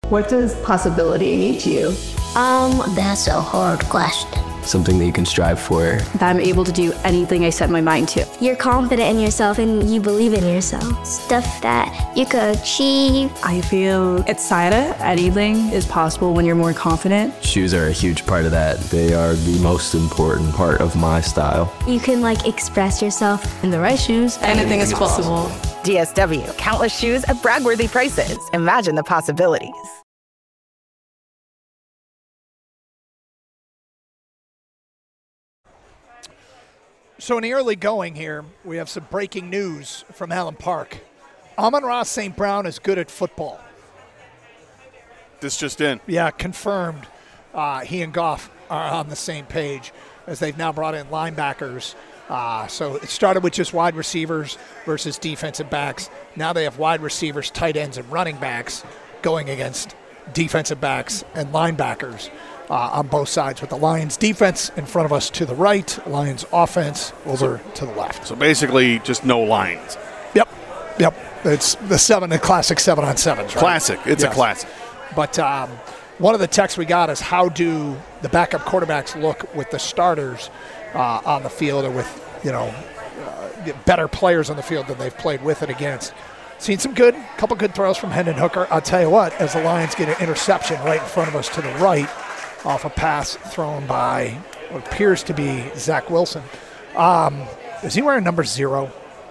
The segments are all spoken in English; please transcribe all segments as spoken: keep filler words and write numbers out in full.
What does possibility mean to you? Um, that's a hard question. Something that you can strive for. That I'm able to do anything I set my mind to. You're confident in yourself and you believe in yourself. Stuff that you could achieve. I feel excited. Anything is possible when you're more confident. Shoes are a huge part of that. They are the most important part of my style. You can like express yourself. In the right shoes, anything is possible. D S W, countless shoes at brag-worthy prices. Imagine the possibilities. So in the early going here, we have some breaking news from Allen Park. Amon-Ra Saint Brown is good at football. This just in. Yeah, confirmed. Uh, he and Goff are on the same page as they've now brought in linebackers. Uh, so it started with just wide receivers versus defensive backs. Now they have wide receivers, tight ends, and running backs going against defensive backs and linebackers. Uh, on both sides, with the Lions defense in front of us to the right, Lions offense over to the left. So basically just no lines. Yep, yep. It's the seven, the classic seven on sevens, right? Classic. It's yes. a classic. But um, one of the texts we got is how do the backup quarterbacks look with the starters uh, on the field, or with, you know, uh, better players on the field than they've played with it against. Seen some good, couple good throws from Hendon Hooker. I'll tell you what, as the Lions get an interception right in front of us to the right, off a pass thrown by what appears to be Zach Wilson. Um, is he wearing number zero?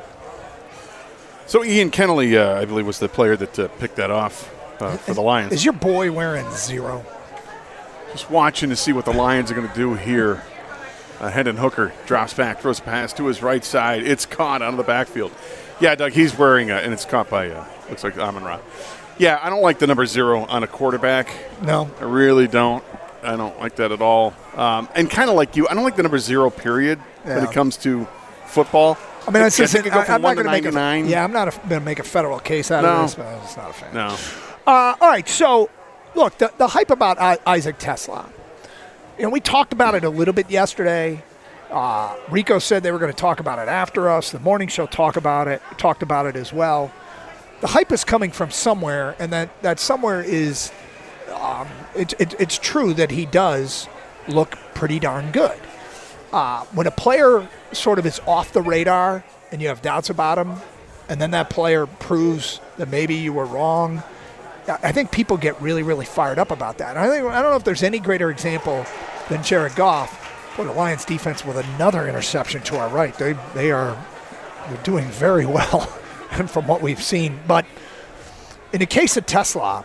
So Ian Kennelly, uh, I believe, was the player that uh, picked that off uh, for is, the Lions. Is your boy wearing zero? Just watching to see what the Lions are going to do here. Uh, Hendon Hooker drops back, throws a pass to his right side. It's caught out of the backfield. Yeah, Doug, he's wearing, a, and it's caught by, uh, looks like Amon-Ra. Yeah, I don't like the number zero on a quarterback. No. I really don't. I don't like that at all. Um, and kind of like you, I don't like the number zero period yeah. when it comes to football. I mean, it's just, I, go I'm not going to make a, yeah, I'm not going to make a federal case out no. of this, but I'm just not a fan. No. Uh, all right, so look, the, the hype about I, Isaac TeSlaa. You know, we talked about it a little bit yesterday. Uh, Rico said they were going to talk about it after us. The morning show talk about it, talked about it as well. The hype is coming from somewhere, and that, that somewhere is um, it, it, it's true that he does look pretty darn good. Uh, when a player sort of is off the radar and you have doubts about him, and then that player proves that maybe you were wrong, I think people get really, really fired up about that. And I think I don't know if there's any greater example than Jared Goff. Boy, the Lions defense with another interception to our right. They they are they're doing very well from what we've seen. But in the case of TeSlaa,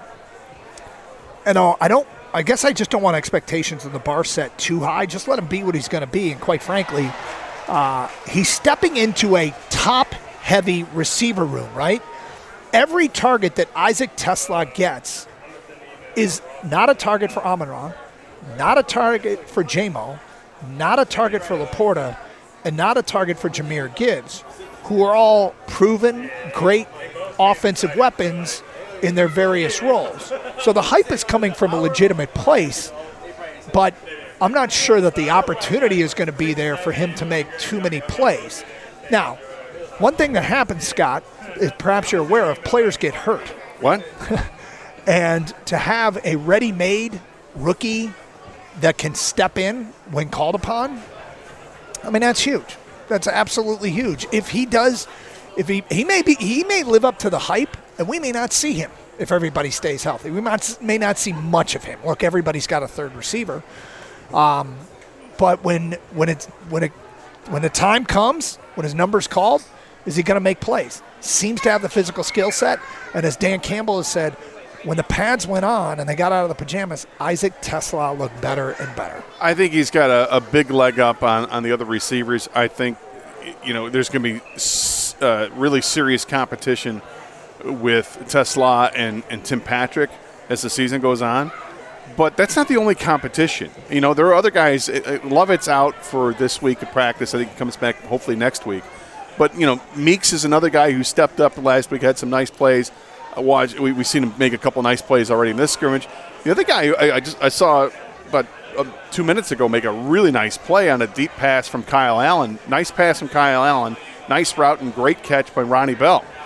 you know, I don't. I guess I just don't want expectations of the bar set too high. Just let him be what he's going to be. And quite frankly, uh, he's stepping into a top-heavy receiver room, right? Every target that Isaac TeSlaa gets is not a target for Amon-Ra, not a target for J-Mo, not a target for Laporta, and not a target for Jahmyr Gibbs, who are all proven great offensive weapons in their various roles. So the hype is coming from a legitimate place, but I'm not sure that the opportunity is going to be there for him to make too many plays. Now, one thing that happens, Scott, is perhaps you're aware of, players get hurt. What? And to have a ready-made rookie that can step in when called upon, I mean, that's huge. That's absolutely huge. If he does, if he he may be, he may live up to the hype, and we may not see him if everybody stays healthy. We might, may not see much of him. Look, everybody's got a third receiver, um, but when when it's when it when the time comes, when his number's called, is he going to make plays? Seems to have the physical skill set, and as Dan Campbell has said, when the pads went on and they got out of the pajamas, Isaac TeSlaa looked better and better. I think he's got a, a big leg up on, on the other receivers. I think, you know, there's going to be uh, really serious competition with TeSlaa and, and Tim Patrick as the season goes on. But that's not the only competition. You know, there are other guys. Lovett's out for this week of practice. I think he comes back hopefully next week. But, you know, Meeks is another guy who stepped up last week, had some nice plays. Uh, watch, we, we've seen him make a couple nice plays already in this scrimmage. The other guy I, I just I saw about uh, two minutes ago make a really nice play on a deep pass from Kyle Allen. Nice pass from Kyle Allen. Nice route and great catch by Ronnie Bell.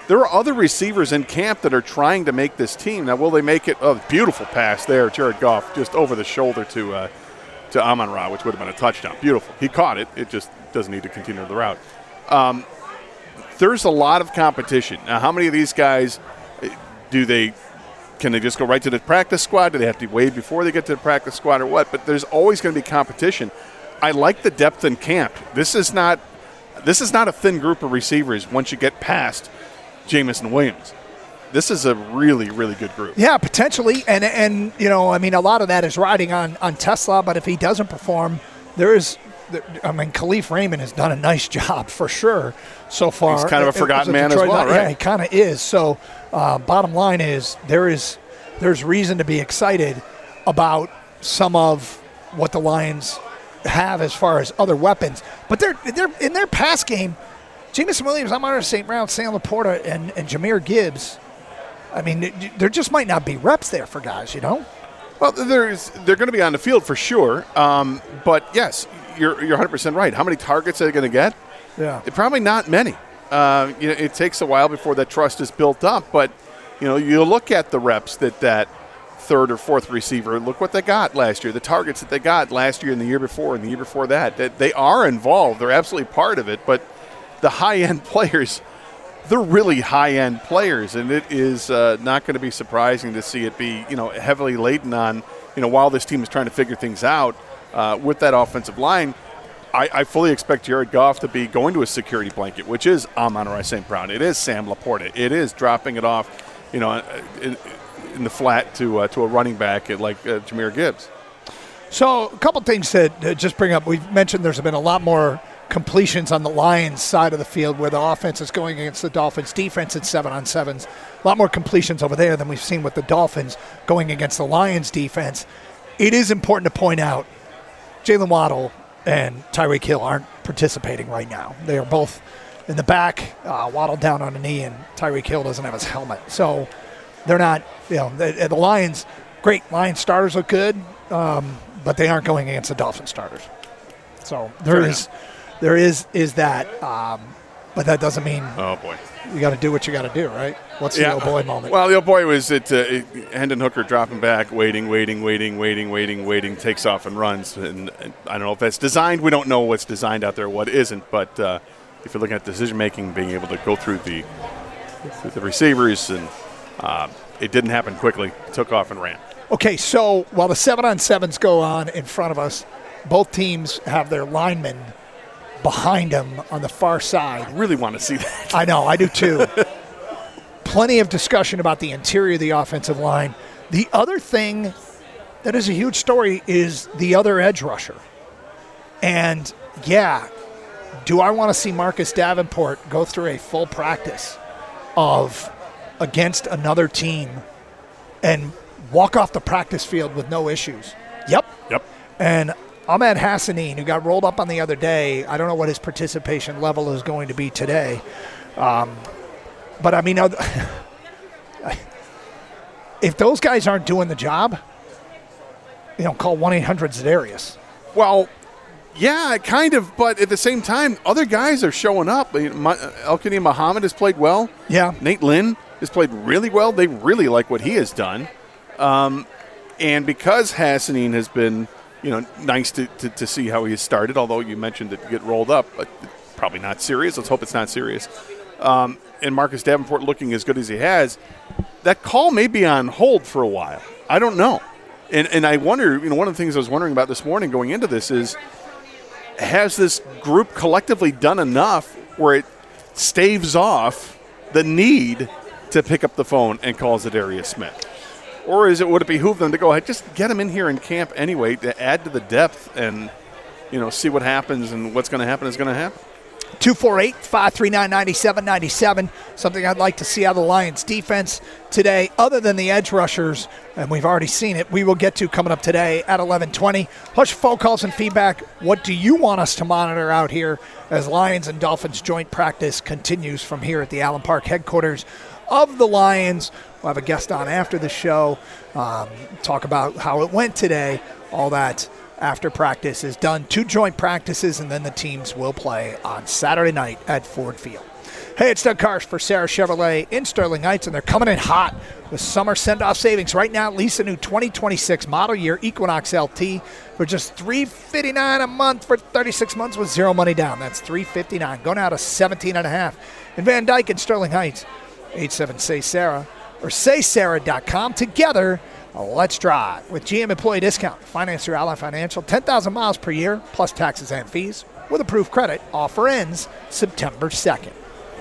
there are other receivers in camp that are trying to make this team. Now, will they make it? Oh, beautiful pass there. Jared Goff just over the shoulder to uh, to Amon-Ra, which would have been a touchdown. Beautiful. He caught it. It just doesn't need to continue the route. Um, there's a lot of competition. Now, how many of these guys do they – can they just go right to the practice squad? Do they have to wait before they get to the practice squad or what? But there's always going to be competition. I like the depth in camp. This is not this is not a thin group of receivers once you get past Jamison Williams. This is a really, really good group. Yeah, potentially. And, and you know, I mean, a lot of that is riding on, on TeSlaa, but if he doesn't perform, there is – I mean, Khalif Raymond has done a nice job for sure so far. He's kind of a forgotten man as well, right? Yeah, he kind of is. So uh, bottom line is there is there's reason to be excited about some of what the Lions have as far as other weapons. But they're, they're in their pass game, Jamison Williams, Amon-Ra Saint Brown, Sam Laporta, and, and Jahmyr Gibbs, I mean, there just might not be reps there for guys, you know? Well, there's they're going to be on the field for sure. Um, but, yes, you're you're one hundred percent right. How many targets are they going to get? Yeah. Probably not many. Uh, you know, it takes a while before that trust is built up. But, you know, you look at the reps that that third or fourth receiver, look what they got last year, the targets that they got last year and the year before and the year before that. That they are involved. They're absolutely part of it. But the high-end players – they're really high-end players, and it is uh, not going to be surprising to see it be, you know, heavily laden on, you know, while this team is trying to figure things out uh, with that offensive line. I, I fully expect Jared Goff to be going to a security blanket, which is Amon-Ra Saint Brown. It is Sam Laporta. It is dropping it off, you know, in, in the flat to uh, to a running back like uh, Jahmyr Gibbs. So a couple things to uh, just bring up. We've mentioned there's been a lot more completions on the Lions side of the field where the offense is going against the Dolphins defense at seven on sevens. A lot more completions over there than we've seen with the Dolphins going against the Lions defense. It is important to point out Jalen Waddle and Tyreek Hill aren't participating right now. They are both in the back, uh, Waddle down on a knee, and Tyreek Hill doesn't have his helmet. So they're not, you know, the, the Lions, great Lions starters look good, um, but they aren't going against the Dolphin starters. So there Fair is enough. There is is that, um, but that doesn't mean oh boy, you got to do what you got to do, right? What's the yeah. old boy moment? Well, the old boy was at uh, Hendon Hooker dropping back, waiting, waiting, waiting, waiting, waiting, waiting, takes off and runs. And, and I don't know if that's designed. We don't know what's designed out there, what isn't. But uh, if you're looking at decision making, being able to go through the through the receivers, and uh, it didn't happen quickly. Took off and ran. Okay, so while the seven on sevens go on in front of us, both teams have their linemen behind them on the far side. I really want to see that. I know, I do too. Plenty of discussion about the interior of the offensive line. The other thing that is a huge story is the other edge rusher. And, yeah, do I want to see Marcus Davenport go through a full practice of against another team and walk off the practice field with no issues? Yep. Yep. And Ahmed Hassanin, who got rolled up on the other day, I don't know what his participation level is going to be today. Um, but, I mean, if those guys aren't doing the job, you know, call one eight hundred Zedarius. Well, yeah, kind of, but at the same time, other guys are showing up. El-Kani Muhammad has played well. Yeah. Nate Lynn has played really well. They really like what he has done. Um, and because Hassanin has been – you know, nice to, to, to see how he has started, although you mentioned that get rolled up, but probably not serious. Let's hope it's not serious. Um, and Marcus Davenport looking as good as he has, that call may be on hold for a while. I don't know. And and I wonder, you know, one of the things I was wondering about this morning going into this is, has this group collectively done enough where it staves off the need to pick up the phone and call Zedarius Smith? Or is it would it behoove them to go ahead, just get him in here in camp anyway to add to the depth and, you know, see what happens, and what's going to happen is going to happen. two four eight, five three nine, nine seven nine seven, something I'd like to see out of the Lions defense today, other than the edge rushers, and we've already seen it. We will get to coming up today at eleven twenty. Hush phone calls and feedback. What do you want us to monitor out here as Lions and Dolphins joint practice continues from here at the Allen Park headquarters of the Lions? We'll have a guest on after the show, um, talk about how it went today, all that after practice is done. Two joint practices, and then the teams will play on Saturday night at Ford Field. Hey, it's Doug Karsh for Sarah Chevrolet in Sterling Heights, and they're coming in hot with summer send-off savings. Right now, lease a new twenty twenty-six model year Equinox L T for just three hundred fifty-nine dollars a month for thirty-six months with zero money down. That's three hundred fifty-nine dollars. Go now to seventeen and a half in Van Dyke and Sterling Heights. eight seven say Sarah or say sarah dot com. Together, let's drive. With G M Employee Discount, finance through Ally Financial, ten thousand miles per year, plus taxes and fees. With approved credit, offer ends September second.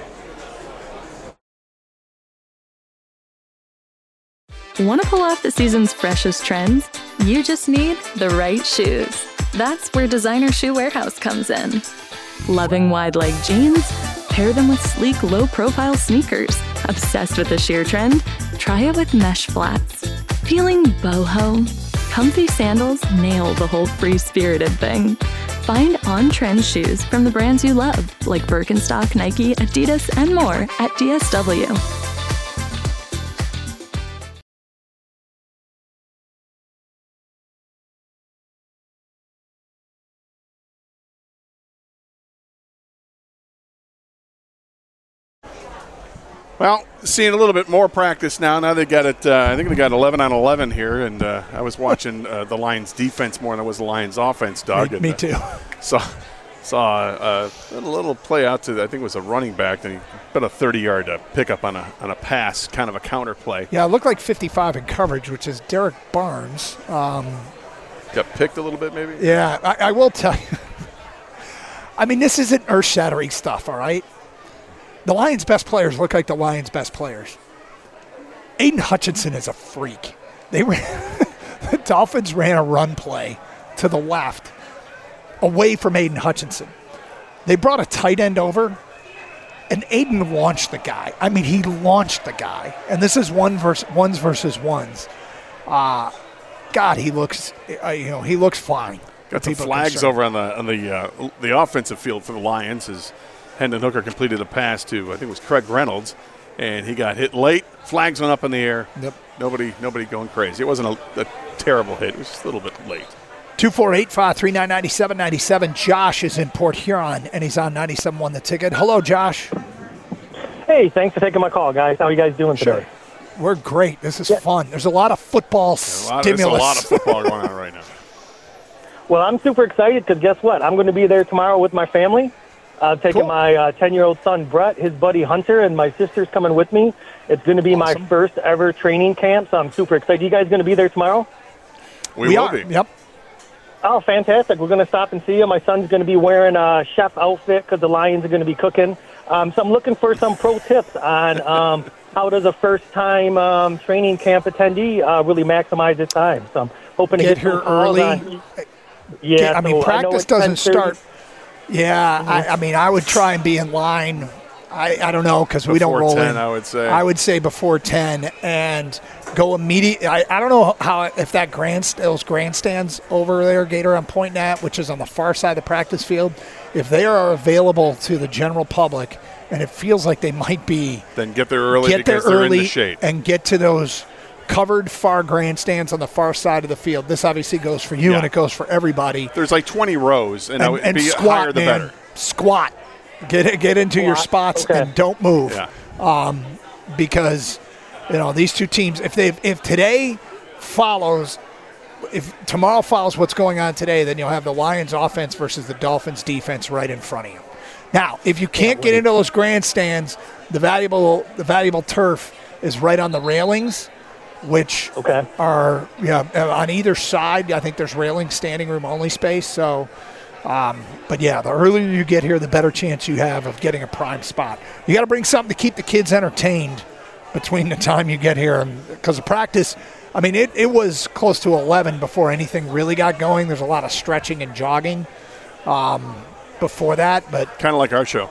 Want to pull off the season's freshest trends? You just need the right shoes. That's where Designer Shoe Warehouse comes in. Loving wide-leg jeans? Pair them with sleek, low-profile sneakers. Obsessed with the sheer trend? Try it with mesh flats. Feeling boho? Comfy sandals nail the whole free-spirited thing. Find on-trend shoes from the brands you love, like Birkenstock, Nike, Adidas, and more at D S W. Well, seeing a little bit more practice now. Now they got it. Uh, I think they got eleven on eleven here, and uh, I was watching uh, the Lions defense more than I was the Lions offense, Doug. Me, and, me uh, too. Saw saw uh, a little play out to I think it was a running back, and he put a thirty-yard uh, pickup on a on a pass, kind of a counter play. Yeah, it looked like fifty-five in coverage, which is Derek Barnes. Um, got picked a little bit, maybe. Yeah, I, I will tell you. I mean, this isn't earth-shattering stuff, all right? The Lions' best players look like the Lions' best players. Aiden Hutchinson is a freak. They ran, the Dolphins ran a run play to the left away from Aiden Hutchinson. They brought a tight end over, and Aiden launched the guy. I mean, he launched the guy. And this is one versus, ones versus ones. Uh, God, he looks, uh, you know, he looks fine. Got some flags over on the on the uh, the offensive field for the Lions as Hendon Hooker completed a pass to, I think it was Craig Reynolds, and he got hit late. Flags went up in the air. Yep. Nobody nobody going crazy. It wasn't a, a terrible hit. It was just a little bit late. two four eight, five three nine, nine seven nine seven. Josh is in Port Huron, and he's on ninety-seven one The Ticket. Hello, Josh. Hey, thanks for taking my call, guys. How are you guys doing today? Sure. We're great. This is yeah. fun. There's a lot of football yeah, a lot, stimulus. There's a lot of football going on right now. Well, I'm super excited because guess what? I'm going to be there tomorrow with my family. Uh, taking cool. my uh, ten-year-old son, Brett, his buddy Hunter, and my sister's coming with me. It's going to be awesome. My first ever training camp, so I'm super excited. You guys going to be there tomorrow? We, we will are. be. Yep. Oh, fantastic. We're going to stop and see you. My son's going to be wearing a chef outfit because the Lions are going to be cooking. Um, so I'm looking for some pro tips on um, how does a first-time um, training camp attendee uh, really maximize his time. So I'm hoping to get, get here early. On. Yeah, get, I mean, so practice I doesn't start. Yeah, mm-hmm. I, I mean, I would try and be in line. I, I don't know because we don't roll ten, in. I would say. I would say before ten and go immediately. I, I don't know how if that grand those grandstands over there, Gator, I'm pointing at, which is on the far side of the practice field, if they are available to the general public, and it feels like they might be, then get there early. Get there because they're early in the shade. And get to those covered far grandstands on the far side of the field. This obviously goes for you, yeah. and it goes for everybody. There's like twenty rows, and, and, I would and be squat, higher the man. better. Squat. Get get into squat. your spots okay. and don't move. Yeah. Um, because you know these two teams. If they if today follows, if tomorrow follows what's going on today, then you'll have the Lions offense versus the Dolphins defense right in front of you. Now, if you can't get into those grandstands, the valuable the valuable turf is right on the railings, which okay. are yeah on either side. I think there's railing, standing room only space. So, um, but yeah, the earlier you get here, the better chance you have of getting a prime spot. You got to bring something to keep the kids entertained between the time you get here, because the practice. I mean, it, it was close to eleven before anything really got going. There's a lot of stretching and jogging um, before that, but kind of like our show.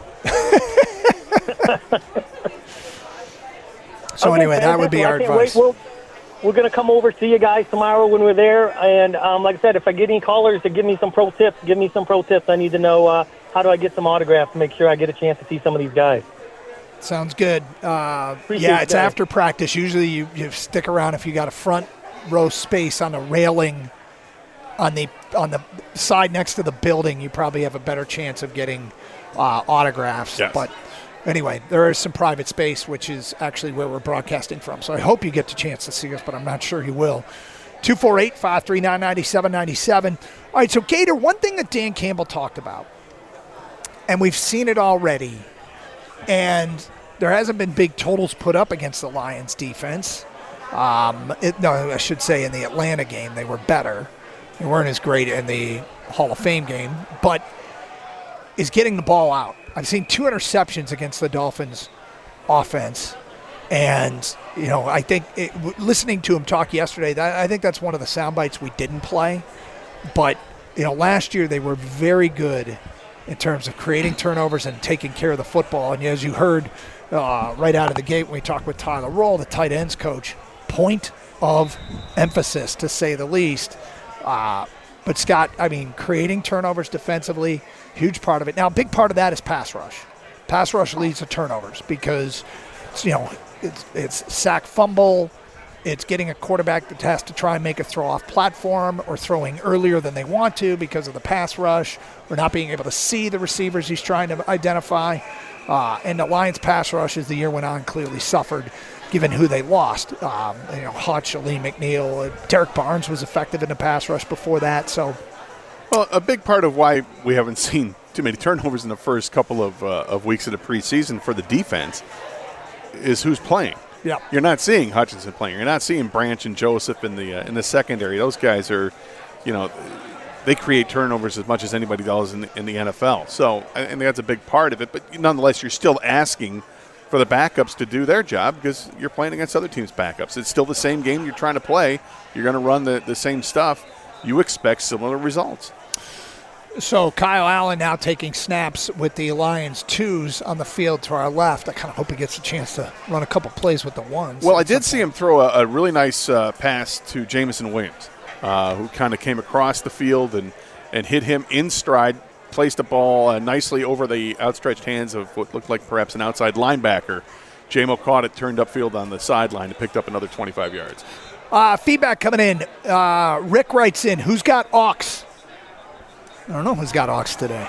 So okay, anyway, that would be well, our advice. Wait, we'll, we're going to come over see you guys tomorrow when we're there. And um, like I said, if I get any callers to give me some pro tips, give me some pro tips. I need to know uh, how do I get some autographs to make sure I get a chance to see some of these guys. Sounds good. Uh, yeah, it's after practice. Usually you, you stick around if you got a front row space on the railing on the on the side next to the building. You probably have a better chance of getting uh, autographs. Yes. But anyway, there is some private space, which is actually where we're broadcasting from. So I hope you get the chance to see us, but I'm not sure you will. two four eight, five three nine, nine seven nine seven. All right, so Gator, one thing that Dan Campbell talked about, and we've seen it already, and there hasn't been big totals put up against the Lions defense. Um, it, no, I should say in the Atlanta game they were better. They weren't as great in the Hall of Fame game, but is getting the ball out. I've seen two interceptions against the Dolphins offense, and you know I think it, listening to him talk yesterday, that, I think that's one of the sound bites we didn't play. But you know, last year they were very good in terms of creating turnovers and taking care of the football. And as you heard uh, right out of the gate when we talked with Tyler Roll, the tight ends coach, point of emphasis to say the least. Uh, but Scott, I mean, creating turnovers defensively, huge part of it. Now, a big part of that is pass rush. Pass rush leads to turnovers because, you know, it's, it's sack fumble. It's getting a quarterback that has to try and make a throw off platform or throwing earlier than they want to because of the pass rush or not being able to see the receivers he's trying to identify. Uh, and the Lions pass rush, as the year went on, clearly suffered given who they lost. Um, you know, Hutch, Lee McNeil, uh, Derek Barnes was effective in the pass rush before that. So, well, a big part of why we haven't seen too many turnovers in the first couple of uh, of weeks of the preseason for the defense is who's playing. Yeah, you're not seeing Hutchinson playing. You're not seeing Branch and Joseph in the uh, in the secondary. Those guys are, you know, they create turnovers as much as anybody does in the, in the N F L. So, I think that's a big part of it. But nonetheless, you're still asking for the backups to do their job because you're playing against other teams' backups. It's still the same game you're trying to play. You're going to run the, the same stuff. You expect similar results. So Kyle Allen now taking snaps with the Lions twos on the field to our left. I kind of hope he gets a chance to run a couple plays with the ones. Well, I did see him throw a, a really nice uh, pass to Jameson Williams, uh, who kind of came across the field and, and hit him in stride, placed the ball uh, nicely over the outstretched hands of what looked like perhaps an outside linebacker. J M O caught it, turned upfield on the sideline, and picked up another twenty-five yards. Uh, feedback coming in. Uh, Rick writes in, who's got Aux? I don't know who's got Aux today.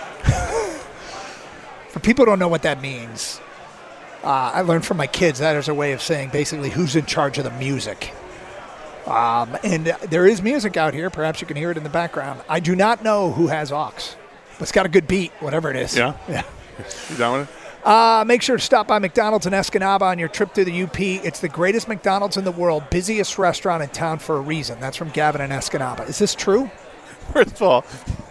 For people who don't know what that means, uh, I learned from my kids that is a way of saying basically who's in charge of the music. Um, and there is music out here. Perhaps you can hear it in the background. I do not know who has Aux, but it's got a good beat, whatever it is. Yeah? Yeah. You down with it? Uh, make sure to stop by McDonald's in Escanaba on your trip through the U P. It's the greatest McDonald's in the world, busiest restaurant in town for a reason. That's from Gavin in Escanaba. Is this true? First of all,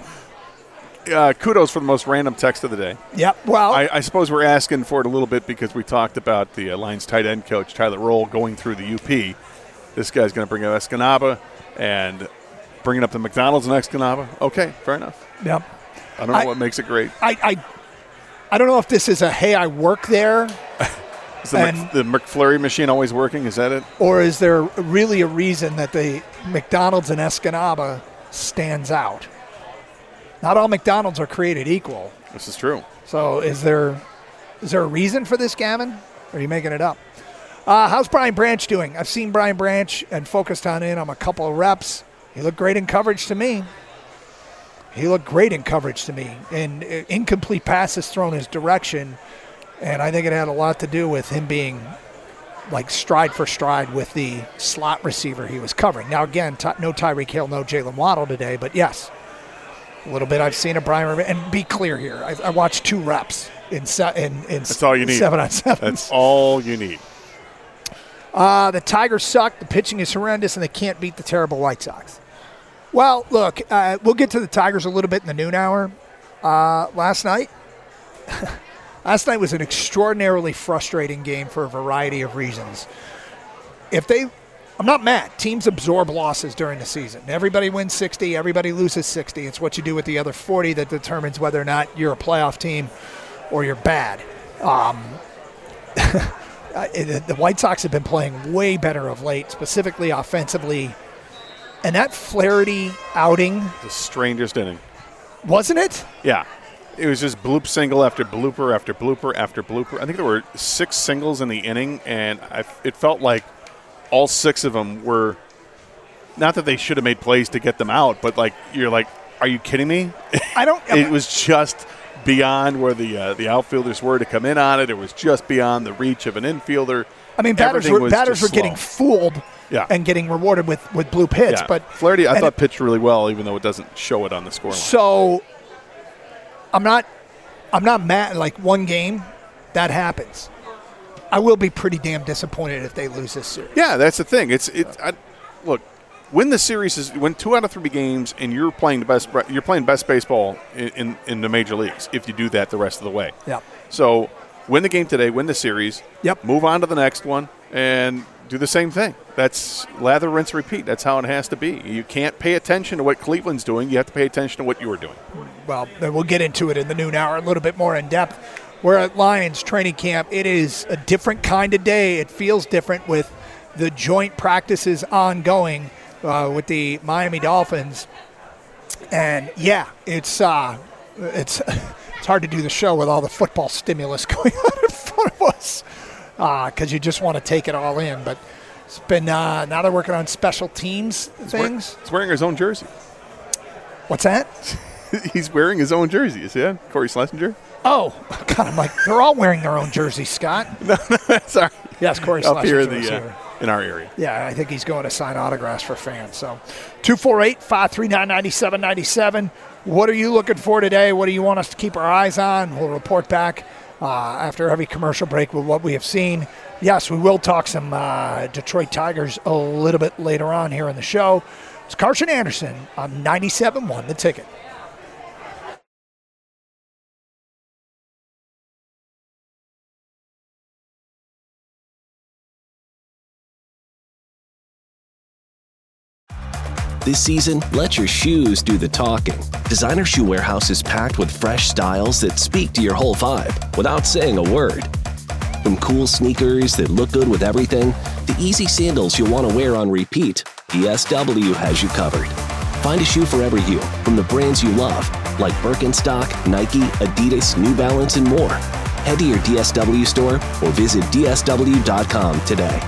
Uh, kudos for the most random text of the day. Yep. Well, I, I suppose we're asking for it a little bit because we talked about the uh, Lions tight end coach, Tyler Roll, going through the U P. This guy's going to bring up Escanaba and bringing up the McDonald's in Escanaba. Okay, fair enough. Yep. I don't know I, what makes it great. I, I I don't know if this is a, hey, I work there. Is the, Mc, the McFlurry machine always working? Is that it? Or is there really a reason that the McDonald's in Escanaba stands out? Not all McDonald's are created equal. This is true. So is there is there a reason for this, Gavin? Or are you making it up? Uh, how's Brian Branch doing? I've seen Brian Branch and focused on him on a couple of reps. He looked great in coverage to me. He looked great in coverage to me. And incomplete passes thrown his direction. And I think it had a lot to do with him being like stride for stride with the slot receiver he was covering. Now, again, t- no Tyreek Hill, no Jalen Waddle today, but yes. A little bit I've seen of Brian, and be clear here. I, I watched two reps in se- in, in That's all you need. seven on seven. That's all you need. Uh, the Tigers suck. The pitching is horrendous, and they can't beat the terrible White Sox. Well, look, uh, we'll get to the Tigers a little bit in the noon hour. Uh, last night, last night was an extraordinarily frustrating game for a variety of reasons. If they I'm not mad. Teams absorb losses during the season. Everybody wins sixty. Everybody loses sixty. It's what you do with the other forty that determines whether or not you're a playoff team or you're bad. Um, the White Sox have been playing way better of late, specifically offensively. And that Flaherty outing. The strangest inning. Wasn't it? Yeah. It was just bloop single after blooper after blooper after blooper. I think there were six singles in the inning, and I, it felt like all six of them were not that they should have made plays to get them out, but like you're like, are you kidding me? I don't. It was just beyond where the uh, the outfielders were to come in on it. It was just beyond the reach of an infielder. I mean, batters were, batters were getting fooled yeah. and getting rewarded with, with bloop hits. Yeah. But Flaherty, I thought, it, pitched really well, even though it doesn't show it on the scoreline. So I'm not, I'm not mad. Like one game, that happens. I will be pretty damn disappointed if they lose this series. Yeah, that's the thing. It's it. I, look, win the series is win two out of three games, and you're playing the best. You're playing best baseball in, in, in the major leagues if you do that the rest of the way. Yeah. So win the game today, win the series. Yep. Move on to the next one and do the same thing. That's lather, rinse, repeat. That's how it has to be. You can't pay attention to what Cleveland's doing. You have to pay attention to what you're doing. Well, then we'll get into it in the noon hour a little bit more in depth. We're at Lions training camp. It is a different kind of day. It feels different with the joint practices ongoing uh, with the Miami Dolphins. And, yeah, it's uh, it's it's hard to do the show with all the football stimulus going on in front of us because uh, you just want to take it all in. But it's been uh, – now they're working on special teams He's things. Wearing, he's wearing his own jersey. What's that? He's wearing his own jersey. You see that? Corey Schlesinger? Oh, God, I'm like, they're all wearing their own jerseys, Scott. no, no, sorry. Yes, Corey Up here in, Schlesinger. the, uh, in our area. Yeah, I think he's going to sign autographs for fans. So two four eight, five three nine, nine seven nine seven. What are you looking for today? What do you want us to keep our eyes on? We'll report back uh, after every commercial break with what we have seen. Yes, we will talk some uh, Detroit Tigers a little bit later on here in the show. It's Carson Anderson on ninety-seven point one, The Ticket. This season, let your shoes do the talking. Designer Shoe Warehouse is packed with fresh styles that speak to your whole vibe without saying a word. From cool sneakers that look good with everything, to easy sandals you'll want to wear on repeat, D S W has you covered. Find a shoe for every you from the brands you love, like Birkenstock, Nike, Adidas, New Balance, and more. Head to your D S W store or visit D S W dot com today.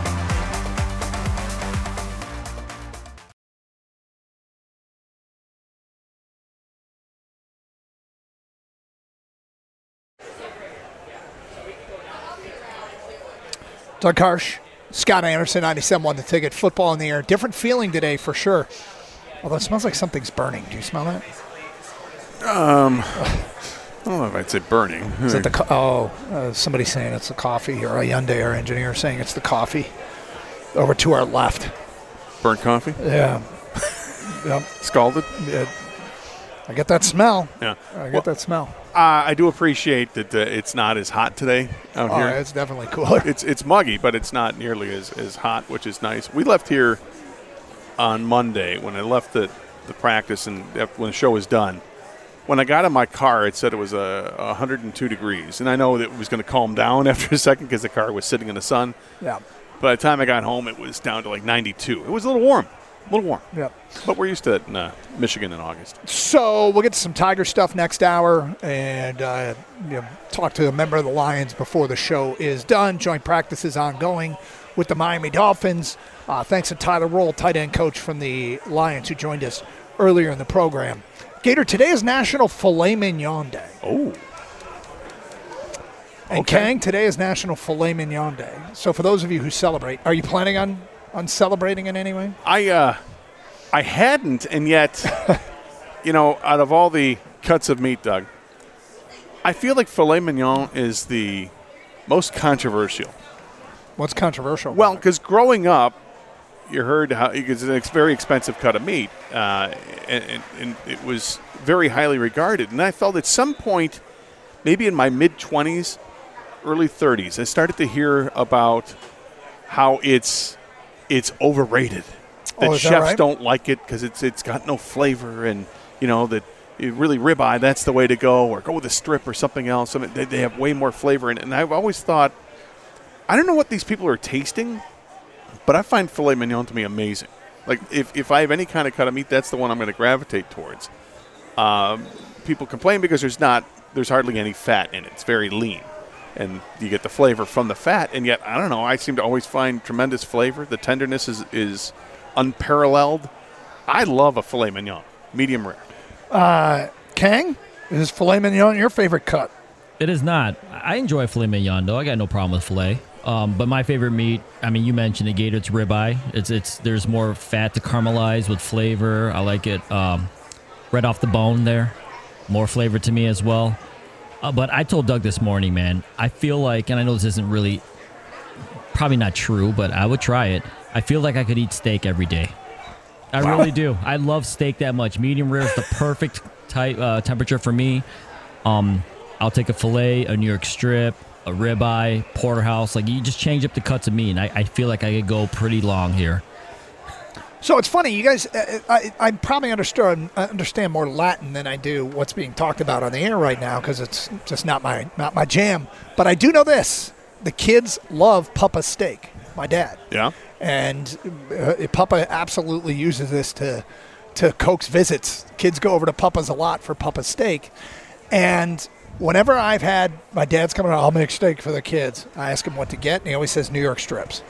Doug Harsh, Scott Anderson, ninety-seven point one, The Ticket. Football in the air. Different feeling today for sure. Although it smells like something's burning. Do you smell that? Um, I don't know if I'd say burning. Is it the co- oh, uh, somebody's saying it's the coffee, or Hyundai, our engineer, saying it's the coffee. Over to our left. Burnt coffee? Yeah. Yep. Scalded? Yeah. I get that smell. Yeah. I get well, that smell. Uh, I do appreciate that uh, it's not as hot today out oh, here. It's definitely cooler. It's it's muggy, but it's not nearly as, as hot, which is nice. We left here on Monday when I left the, the practice and when the show was done. When I got in my car, it said it was uh, one hundred two degrees. And I know that it was going to calm down after a second because the car was sitting in the sun. Yeah. By the time I got home, it was down to like ninety-two. It was a little warm. A little warm. Yep. But we're used to it in uh, Michigan in August. So we'll get to some Tiger stuff next hour and uh, you know, talk to a member of the Lions before the show is done. Joint practice is ongoing with the Miami Dolphins. Uh, thanks to Tyler Roll, tight end coach from the Lions, who joined us earlier in the program. Gator, today is National Filet Mignon Day. Oh. And okay. Kang, today is National Filet Mignon Day. So for those of you who celebrate, are you planning on on celebrating in any way? I uh, I hadn't, and yet, you know, out of all the cuts of meat, Doug, I feel like filet mignon is the most controversial. What's controversial? Well, because growing up, you heard how it's a very expensive cut of meat, uh, and, and, and it was very highly regarded. And I felt at some point, maybe in my mid-twenties, early thirties, I started to hear about how it's it's overrated. That oh, is chefs that right? don't like it because it's it's got no flavor, and you know that it really ribeye, that's the way to go, or go with a strip or something else. I mean, they, they have way more flavor in it. And I've always thought, I don't know what these people are tasting, but I find filet mignon to be amazing. Like if, if I have any kind of cut of meat, that's the one I'm going to gravitate towards. Um, people complain because there's not there's hardly any fat in it. It's very lean. And you get the flavor from the fat, and yet, I don't know, I seem to always find tremendous flavor. The tenderness is, is unparalleled. I love a filet mignon, medium rare. Uh, Kang, Is filet mignon your favorite cut? It is not. I enjoy filet mignon, though. I got no problem with filet. Um, but my favorite meat, I mean, you mentioned it, Gator. It's ribeye. It's it's there's more fat to caramelize with flavor. I like it um, right off the bone there. More flavor to me as well. Uh, but I told Doug this morning, man, I feel like, and I know this isn't really, probably not true, but I would try it. I feel like I could eat steak every day. I wow. really do. I love steak that much. Medium rare is the perfect type uh, temperature for me. Um, I'll take a filet, a New York strip, a ribeye, porterhouse. Like, you just change up the cuts of meat, and I, I feel like I could go pretty long here. So it's funny, you guys, uh, I, I probably understand, understand more Latin than I do what's being talked about on the air right now because it's just not my not my jam. But I do know this. The kids love Papa steak, my dad. Yeah. And uh, Papa absolutely uses this to, to coax visits. Kids go over to Papa's a lot for Papa steak. And whenever I've had my dad's coming out, I'll make steak for the kids. I ask him what to get, and he always says New York strips.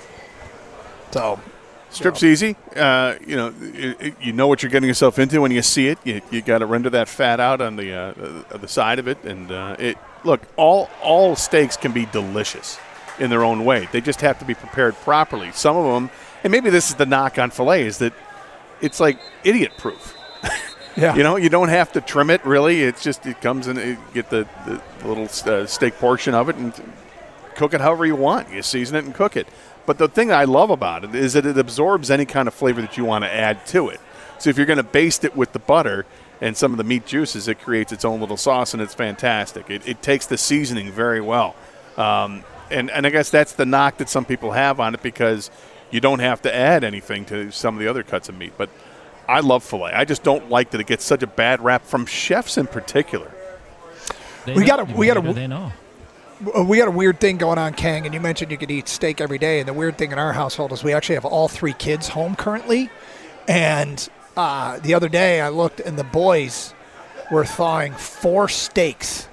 So... Strips easy. Uh, you know, it, you know what you're getting yourself into when you see it. You, you got to render that fat out on the uh, the side of it, and uh, it. Look, all all steaks can be delicious in their own way. They just have to be prepared properly. Some of them, and maybe this is the knock on filet, is that it's like idiot proof. Yeah. You know, you don't have to trim it really. It's just it comes in. You get the, the little uh, steak portion of it and cook it however you want. You season it and cook it. But the thing I love about it is that it absorbs any kind of flavor that you want to add to it. So if you're going to baste it with the butter and some of the meat juices, it creates its own little sauce, and it's fantastic. It, it takes the seasoning very well. Um, and, and I guess that's the knock that some people have on it because you don't have to add anything to some of the other cuts of meat. But I love filet. I just don't like that it gets such a bad rap from chefs in particular. They we got to we got to They know. We got a weird thing going on, Kang, and you mentioned you could eat steak every day. And the weird thing in our household is we actually have all three kids home currently. And uh, the other day I looked, and the boys were thawing four steaks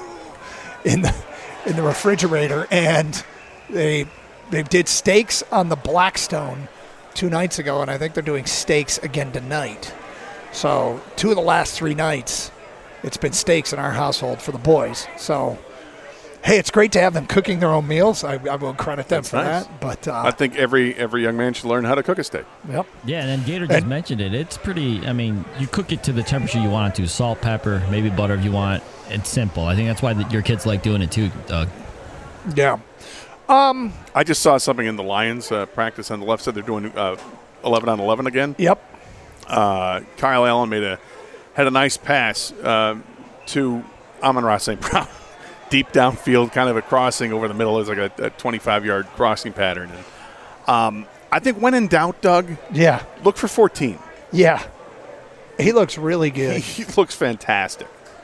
in the in the refrigerator, and they they did steaks on the Blackstone two nights ago, and I think they're doing steaks again tonight. So two of the last three nights, it's been steaks in our household for the boys. So. Hey, it's great to have them cooking their own meals. I, I will credit them That's for nice. that. But uh, I think every every young man should learn how to cook a steak. Yep. Yeah, and then Gator just and, mentioned it. It's pretty, I mean, you cook it to the temperature you want it to. Salt, pepper, maybe butter if you want. It's simple. I think that's why the, your kids like doing it too, Doug. Yeah. Um, I just saw something in the Lions uh, practice on the left side. They're doing uh, eleven on eleven again. Yep. Uh, Kyle Allen made a had a nice pass uh, to Amon-Ra Saint Brown. Deep downfield, kind of a crossing over the middle. Is like a, a twenty-five-yard crossing pattern. And um, I think when in doubt, Doug, yeah, look for fourteen. Yeah, he looks really good. He, he looks fantastic.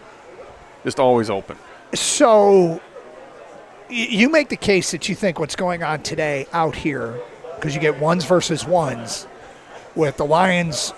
Just always open. So y- you make the case that you think what's going on today out here, because you get ones versus ones, with the Lions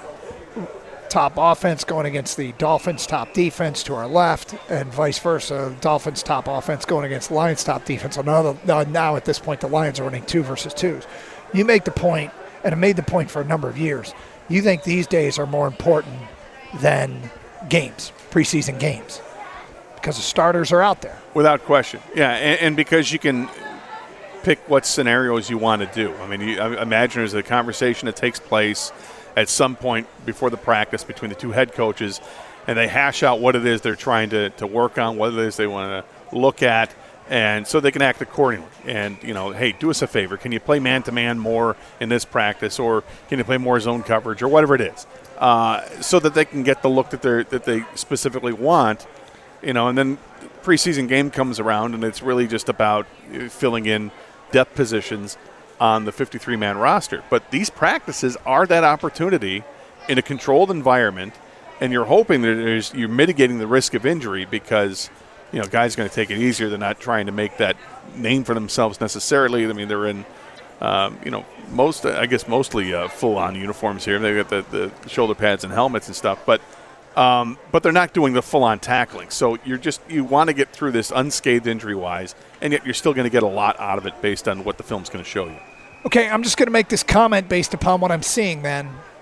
top offense going against the Dolphins top defense to our left, and vice versa. Dolphins top offense going against the Lions top defense. So now, the, now at this point, the Lions are running two versus twos. You make the point, and I made the point for a number of years. You think these days are more important than games, preseason games, because the starters are out there. Without question. Yeah, and, and because you can pick what scenarios you want to do. I mean, you, I imagine there's a conversation that takes place at some point before the practice between the two head coaches, and they hash out what it is they're trying to, to work on, what it is they want to look at, and so they can act accordingly. And, you know, hey, do us a favor. Can you play man-to-man more in this practice, or can you play more zone coverage, or whatever it is, uh, so that they can get the look that they that they specifically want, you know, and then preseason game comes around, and it's really just about filling in depth positions on the fifty-three man roster. But these practices are that opportunity in a controlled environment, and you're hoping that there's, you're mitigating the risk of injury because, you know, guys are going to take it easier. They're not trying to make that name for themselves necessarily. I mean, they're in, um, you know, most, I guess mostly uh, full-on uniforms here. They've got the, the shoulder pads and helmets and stuff, but um, but they're not doing the full-on tackling. So you're just, you want to get through this unscathed injury-wise, and yet you're still going to get a lot out of it based on what the film's going to show you. Okay, I'm just going to make this comment based upon what I'm seeing then.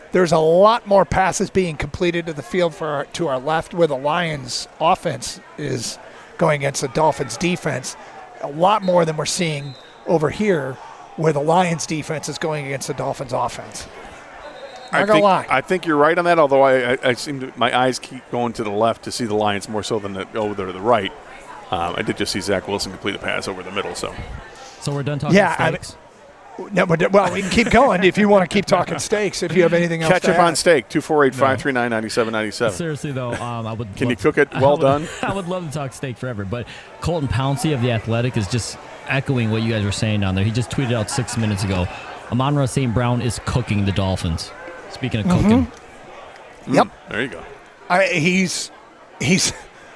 there's a lot more passes being completed to the field for our, to our left, where the Lions offense is going against the Dolphins defense. A lot more than we're seeing over here, where the Lions defense is going against the Dolphins offense. Not I gonna think, lie. I think you're right on that, although I, I, I seem to, my eyes keep going to the left to see the Lions more so than the, over to the right. Um, I did just see Zach Wilson complete a pass over the middle. So So we're done talking Yeah, I steaks? mean, no, but, well, we can keep going if you want to keep talking steaks. If you have anything else Catch to up on add. steak, two four eight, five three nine, nine seven nine seven. Seriously, though, um, I would Can love, you cook it well I would, done? I would love to talk steak forever, but Colton Pouncey of The Athletic is just echoing what you guys were saying down there. He just tweeted out six minutes ago, Amon-Ra Saint Brown is cooking the Dolphins. Speaking of cooking. Mm-hmm. Yep. Mm, there you go. I, he's he's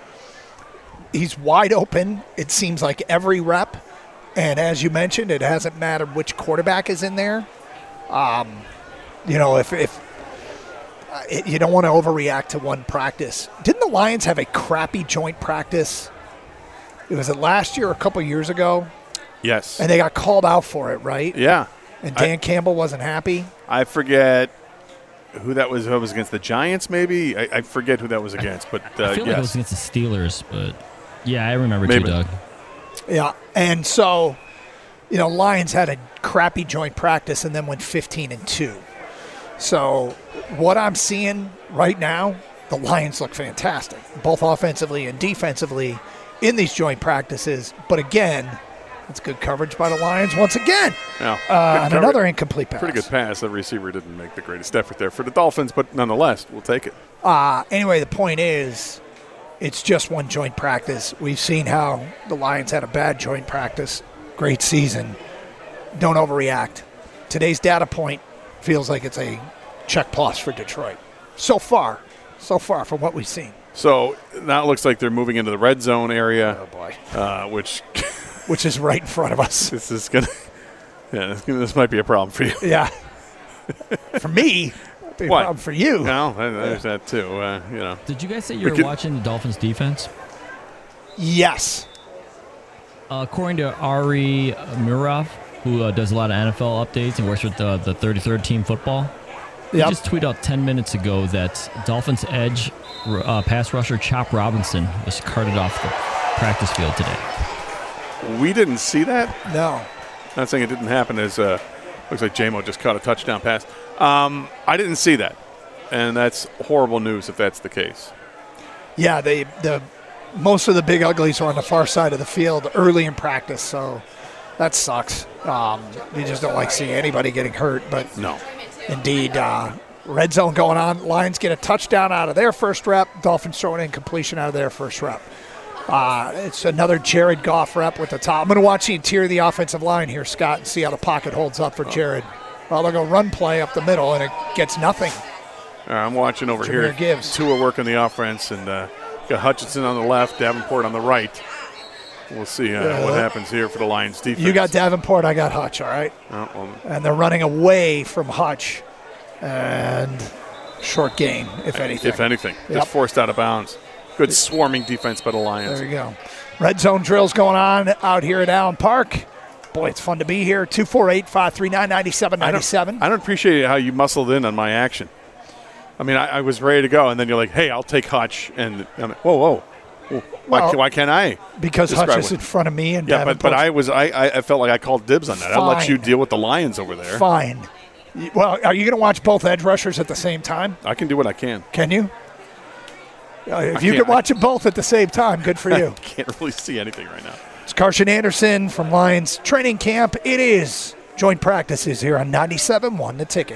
he's wide open. It seems like every rep, and as you mentioned, it hasn't mattered which quarterback is in there. Um, you know, if if uh, it, you don't want to overreact to one practice. Didn't the Lions have a crappy joint practice? It was it last year or a couple years ago, Yes. and they got called out for it, right? Yeah. And Dan I, Campbell wasn't happy. I forget who that was. Who was against the Giants, maybe? I, I forget who that was against, but uh, I feel like yes. it was against the Steelers, but yeah, I remember Maybe. too, Doug. Yeah, and so, you know, Lions had a crappy joint practice and then went fifteen and two. So what I'm seeing right now, the Lions look fantastic, both offensively and defensively in these joint practices. But again, it's good coverage by the Lions once again. Yeah. Uh, Good and cover- another incomplete pass. Pretty good pass. The receiver didn't make the greatest effort there for the Dolphins, but nonetheless, we'll take it. Uh, anyway, the point is, it's just one joint practice. We've seen how the Lions had a bad joint practice. Great season. Don't overreact. Today's data point feels like it's a check plus for Detroit. So far. So far from what we've seen. So now it looks like they're moving into the red zone area. Oh, boy. Uh, which Which is right in front of us. this is going to, yeah, this, this might be a problem for you. Yeah. For me, it'd be a What? problem for you. Well, there's that too. Uh, you know. Did you guys say We you were could- watching the Dolphins defense? Yes. Uh, according to Ari Murov, who uh, does a lot of N F L updates and works with the, the thirty-third Team Football, he Yep. just tweeted out ten minutes ago that Dolphins edge uh, pass rusher Chop Robinson was carted off the practice field today. We didn't see that. No. Not saying it didn't happen. As uh, looks like J-Mo just caught a touchdown pass. Um, I didn't see that, and that's horrible news if that's the case. Yeah, they the most of the big uglies are on the far side of the field early in practice, so that sucks. Um, you just don't like seeing anybody getting hurt, but No. indeed, uh, red zone going on. Lions get a touchdown out of their first rep. Dolphins throwing in completion out of their first rep. Uh, it's another Jared Goff rep with the top. I'm going to watch the interior of the offensive line here, Scott, and see how the pocket holds up for Jared. Well, they'll go run play up the middle, and it gets nothing. All right, I'm watching over Jameer here. Gibbs. Tua working the offense, and uh, got Hutchinson on the left, Davenport on the right. We'll see uh, Yeah. what happens here for the Lions defense. You got Davenport, I got Hutch, all right? Oh, well, And they're running away from Hutch. And short gain, if anything. if anything, Yep. just forced out of bounds. Good swarming defense by the Lions. There you go. Red zone drills going on out here at Allen Park. Boy, it's fun to be here. two four eight, five three nine, nine seven nine seven. I don't appreciate how you muscled in on my action. I mean, I, I was ready to go, and then you're like, "Hey, I'll take Hutch." And I'm like, whoa, whoa, whoa. Why, Well, ca- why can't I? Because describe Hutch is what- in front of me and Yeah, but, but Davenport's I was I, I I felt like I called dibs on that. I'll let you Fine. deal with the Lions over there. fine. Y- Well, are you going to watch both edge rushers at the same time? I can do what I can. Can you? Uh, if I you can't- can watch them both at the same time, good for you. I can't really see anything right now. It's Carson Anderson from Lions Training Camp. It is joint practices here on ninety-seven point one The Ticket.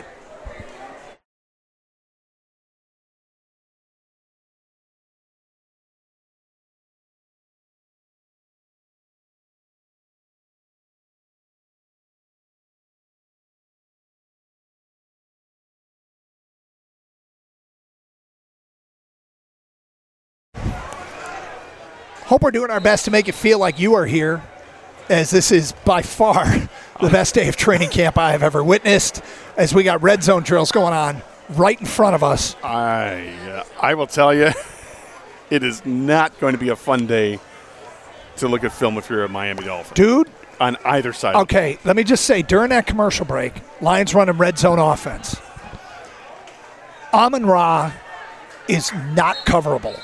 Hope we're doing our best to make it feel like you are here, as this is by far the best day of training camp I have ever witnessed, as we got red zone drills going on right in front of us. I uh, I will tell you, it is not going to be a fun day to look at film if you're a Miami Dolphin. Dude. On either side. Okay, let me just say, during that commercial break, Lions running red zone offense. Amon-Ra is not coverable.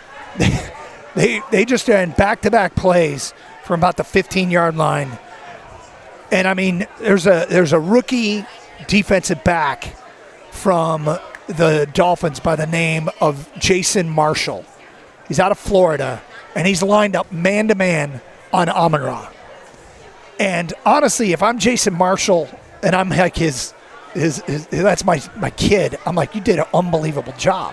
they they just are in back-to-back plays from about the fifteen-yard line. And, I mean, there's a there's a rookie defensive back from the Dolphins by the name of Jason Marshall. He's out of Florida, and he's lined up man-to-man on Amon-Ra. And, honestly, if I'm Jason Marshall and I'm like his – His, his, that's my my kid. I'm like, you did an unbelievable job.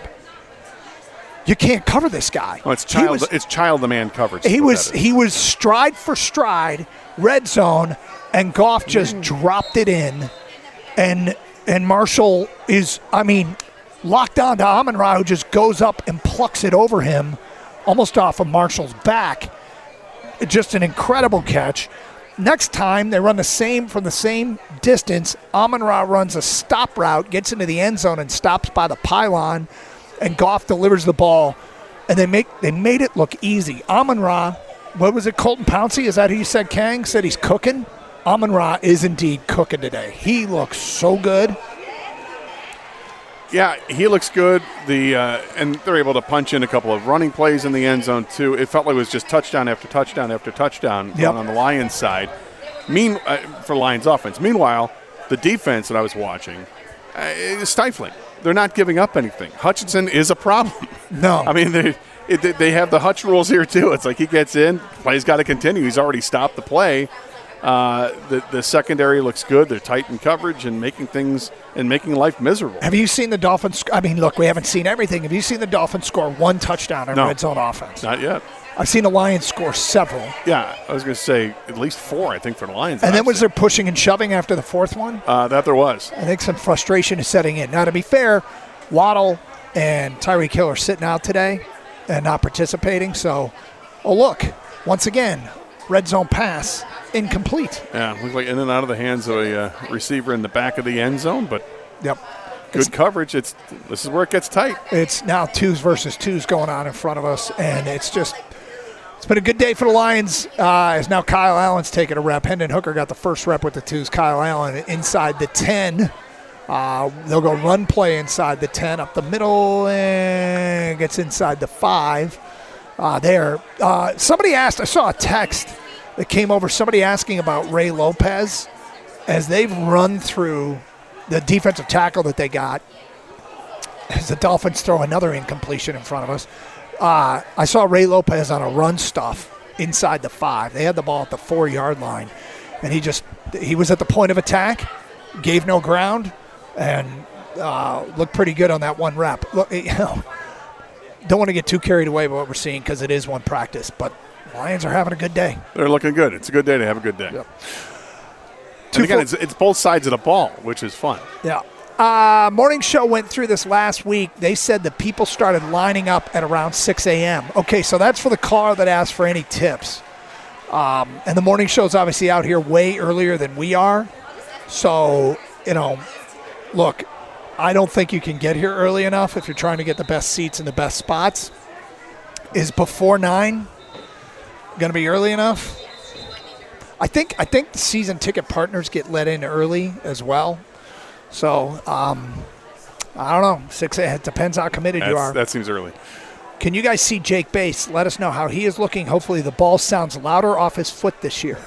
You can't cover this guy. Oh, it's child. Was, it's child the man coverage. He was he was stride for stride, red zone, and Goff just mm. dropped it in, and and Marshall is, I mean, locked on to Amon-Ra, who just goes up and plucks it over him, almost off of Marshall's back. Just an incredible catch. Next time they run the same from the same distance, Amon-Ra runs a stop route, gets into the end zone, and stops by the pylon, and Goff delivers the ball, and they make they made it look easy. Amon-Ra, what was it, Colton Pouncey? Is that who you said, Kang? Said he's cooking? Amon-Ra is indeed cooking today. He looks so good. Yeah, he looks good. The uh, and they're able to punch in a couple of running plays in the end zone too. It felt like it was just touchdown after touchdown after touchdown yep. on the Lions side. Mean uh, for Lions offense. Meanwhile, the defense that I was watching uh, is stifling. They're not giving up anything. Hutchinson is a problem. No, I mean they it, they have the Hutch rules here too. It's like he gets in, play's got to continue. He's already stopped the play. Uh, the the secondary looks good. They're tight in coverage and making things and making life miserable. Have you seen the Dolphins? I mean, look, we haven't seen everything. Have you seen the Dolphins score one touchdown in no, red zone offense? Not yet. I've seen the Lions score several. Yeah, I was going to say at least four, I think, for the Lions. And then was there pushing and shoving after the fourth one? Uh, that there was. I think some frustration is setting in. Now, to be fair, Waddle and Tyreek Hill are sitting out today and not participating. So, oh, look, once again, red zone pass. Incomplete. Yeah, looks like in and out of the hands of a uh, receiver in the back of the end zone, but yep, good it's, coverage. It's this is where it gets tight. It's now twos versus twos going on in front of us, and it's just it's been a good day for the Lions. Uh, as now Kyle Allen's taking a rep. Hendon Hooker got the first rep with the twos. Kyle Allen inside the ten. Uh, they'll go run play inside the ten, up the middle, and gets inside the five. Uh, there. Uh, somebody asked. I saw a text that came over, somebody asking about Ray Lopez as they've run through the defensive tackle that they got as the Dolphins throw another incompletion in front of us. Uh, I saw Ray Lopez on a run stuff inside the five. They had the ball at the four-yard line, and he just he was at the point of attack, gave no ground, and uh, looked pretty good on that one rep. Look, you know, don't want to get too carried away by what we're seeing because it is one practice, but Lions are having a good day. They're looking good. It's a good day to have a good day. Yep. And again, it's, it's both sides of the ball, which is fun. Yeah. Uh, morning show went through this last week. They said that people started lining up at around six a.m. Okay, so that's for the caller that asked for any tips. Um, and the morning show's obviously out here way earlier than we are. So, you know, look, I don't think you can get here early enough if you're trying to get the best seats and the best spots. Is before nine going to be early enough? I think I think the season ticket partners get let in early as well. So, um, I don't know. Six. It depends how committed That's, you are. That seems early. Can you guys see Jake Bates? Let us know how he is looking. Hopefully the ball sounds louder off his foot this year.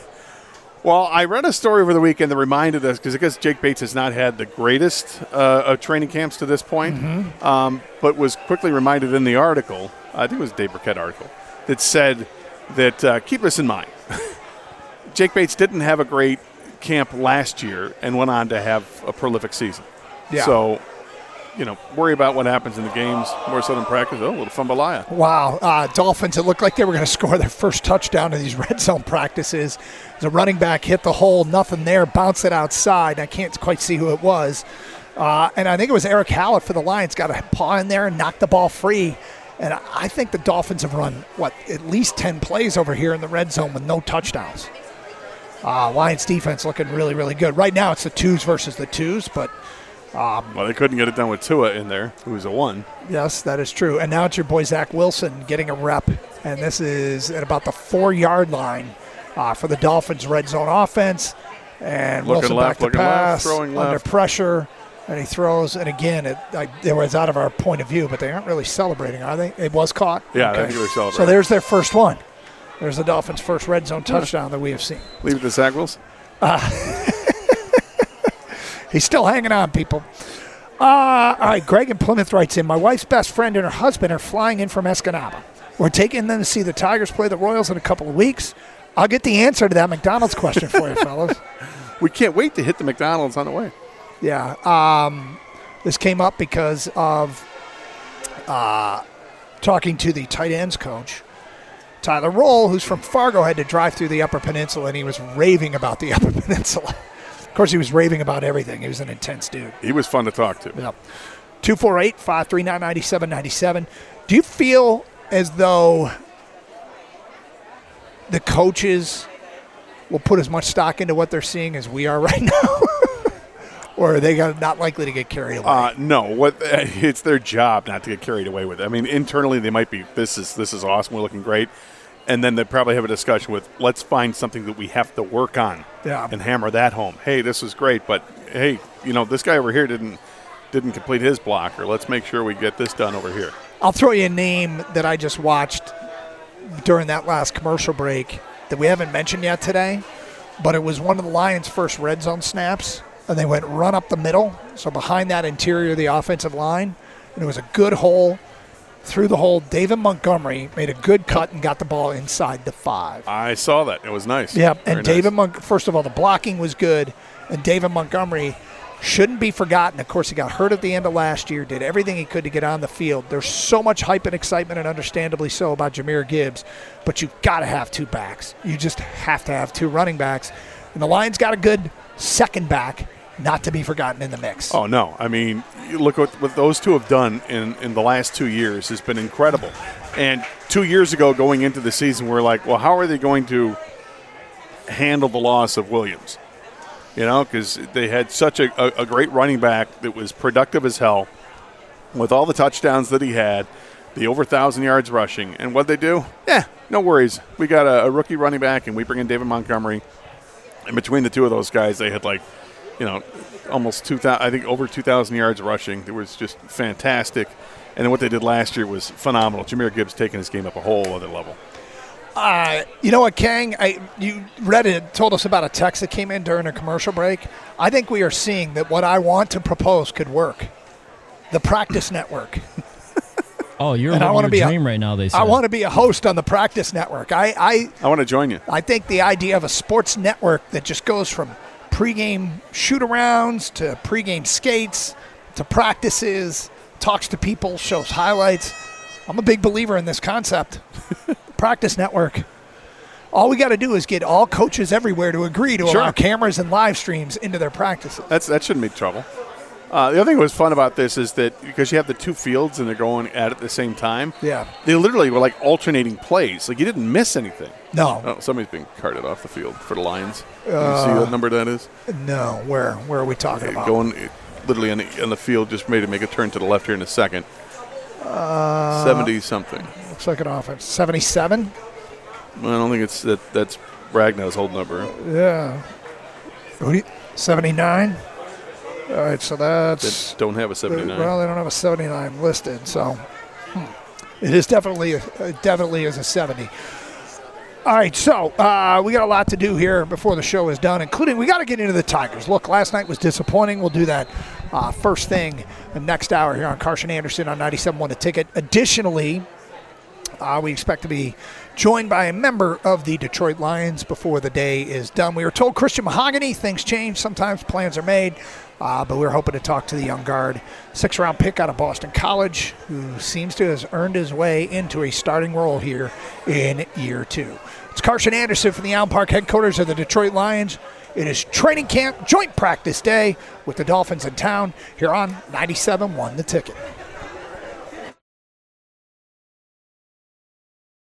Well, I read a story over the weekend that reminded us, because I guess Jake Bates has not had the greatest uh, of training camps to this point, mm-hmm. um, but was quickly reminded in the article, I think it was a Dave Burkett article, that said that, uh, keep this in mind, Jake Bates didn't have a great camp last year and went on to have a prolific season. Yeah. So, you know, worry about what happens in the games more so than practice. Oh, a little fumbalaya. Wow. Uh, Dolphins, it looked like they were going to score their first touchdown in these red zone practices. The running back hit the hole, nothing there, bounced it outside. I can't quite see who it was. Uh, and I think it was Eric Hallett for the Lions, got a paw in there and knocked the ball free. And I think the Dolphins have run, what, at least ten plays over here in the red zone with no touchdowns. Uh, Lions defense looking really, really good. Right now it's the twos versus the twos, but Um, well, they couldn't get it done with Tua in there, who's a one. Yes, that is true. And now it's your boy Zach Wilson getting a rep, and this is at about the four-yard line uh, for the Dolphins' red zone offense. And looking Wilson left, back to looking pass, left, throwing under left. pressure, And he throws, and again, it, I, it was out of our point of view, but they aren't really celebrating, are they? It was caught? Yeah, okay. I think they're celebrating. So there's their first one. There's the Dolphins' first red zone touchdown that we have seen. Leave it to Sackles. Uh, he's still hanging on, people. Uh, all right, Greg in Plymouth writes in, my wife's best friend and her husband are flying in from Escanaba. We're taking them to see the Tigers play the Royals in a couple of weeks. I'll get the answer to that McDonald's question for you, fellas. We can't wait to hit the McDonald's on the way. Yeah. Um, this came up because of uh, talking to the tight ends coach, Tyler Roll, who's from Fargo, had to drive through the Upper Peninsula, and he was raving about the Upper Peninsula. Of course, he was raving about everything. He was an intense dude. He was fun to talk to. Yeah. two four eight, five three nine, nine seven nine seven. Do you feel as though the coaches will put as much stock into what they're seeing as we are right now? Or are they not likely to get carried away? Uh, no, what it's their job not to get carried away with it. I mean, internally they might be, this is this is awesome, we're looking great. And then they probably have a discussion with, let's find something that we have to work on yeah. and hammer that home. Hey, this is great, but hey, you know, this guy over here didn't didn't complete his block, or let's make sure we get this done over here. I'll throw you a name that I just watched during that last commercial break that we haven't mentioned yet today, but it was one of the Lions' first red zone snaps. And they went run up the middle, so behind that interior of the offensive line. And it was a good hole. Through the hole, David Montgomery made a good cut and got the ball inside the five. I saw that. It was nice. Yep, Very and David, nice. Mon- first of all, the blocking was good. And David Montgomery shouldn't be forgotten. Of course, he got hurt at the end of last year, did everything he could to get on the field. There's so much hype and excitement, and understandably so, about Jahmyr Gibbs. But you've got to have two backs. You just have to have two running backs. And the Lions got a good second back, not to be forgotten in the mix. Oh, no. I mean, you look what, what those two have done in, in the last two years has been incredible. And two years ago, going into the season, we're like, well, how are they going to handle the loss of Williams? You know, because they had such a, a, a great running back that was productive as hell with all the touchdowns that he had, the over one thousand yards rushing. And what'd they do? Yeah, no worries. We got a, a rookie running back, and we bring in David Montgomery. And between the two of those guys, they had like, you know, almost two thousand, I think over two thousand yards rushing. It was just fantastic. And then what they did last year was phenomenal. Jahmyr Gibbs taking his game up a whole other level. Uh, you know what, Kang? I, you read it, told us about a text that came in during a commercial break. I think we are seeing that what I want to propose could work. The Practice Network. Oh, you're and living I want your to be dream a, right now, they say. I want to be a host on the Practice Network. I, I, I want to join you. I think the idea of a sports network that just goes from pregame shoot-arounds to pregame skates to practices, talks to people, shows highlights. I'm a big believer in this concept. Practice Network. All we got to do is get all coaches everywhere to agree to Sure. allow cameras and live streams into their practices. That's That shouldn't be trouble. Uh, the other thing that was fun about this is that because you have the two fields and they're going at it at the same time, Yeah. they literally were like alternating plays. Like you didn't miss anything. No. Oh, somebody's being carted off the field for the Lions. Uh, you see what number that is? No. Where Where are we talking about? Going uh, literally on the, on the field, just made to make a turn to the left here in a second. Uh, seventy-something. Looks like an offense. seventy-seven? Well, I don't think it's that. That's Ragnow's old number. Yeah. Who do you, seventy-nine? All right, so that's... They don't have a seventy-nine. Well, they don't have a seventy-nine listed, so hmm. it is definitely a, it definitely is a seventy. All right, so uh, we got a lot to do here before the show is done, including we got to get into the Tigers. Look, last night was disappointing. We'll do that uh, first thing the next hour here on Carson Anderson on ninety-seven point one The Ticket. Additionally, uh, we expect to be joined by a member of the Detroit Lions before the day is done. We were told Christian Mahogany, things change. Sometimes plans are made. Uh, but we're hoping to talk to the young guard, six-round pick out of Boston College, who seems to have earned his way into a starting role here in year two. It's Carson Anderson from the Allen Park headquarters of the Detroit Lions. It is training camp, joint practice day with the Dolphins in town here on ninety-seven point one The Ticket.